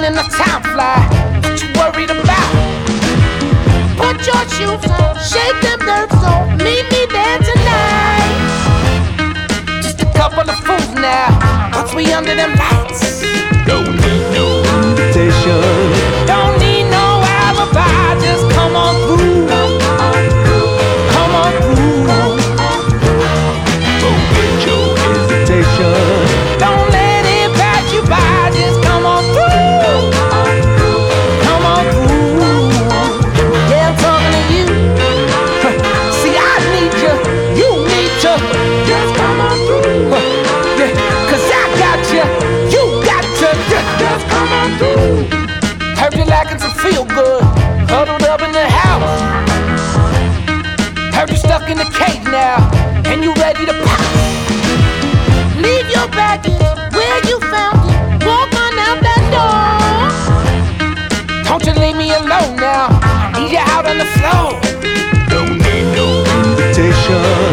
and the time fly. What you worried about? Put your shoes on, shake them nerves on, meet me there tonight. Just a couple of fools now, once we under them lights. Don't need no invitation. Don't need no alibi, just come on through. Come on through. Forget your hesitation. Don't let it pass you by, just come on through. Come on through. Yeah, I'm talking to you. See, I need you, you need to. Just come on through. Yeah, 'cause I got you, you got to. Just come on through. Heard you lacking some feel good, huddled up in the house. Heard you stuck in the cage now, and you ready to pop. Leave your baggage where you found it, walk on out that door. Don't you leave me alone now, need you out on the floor. Don't need no invitation.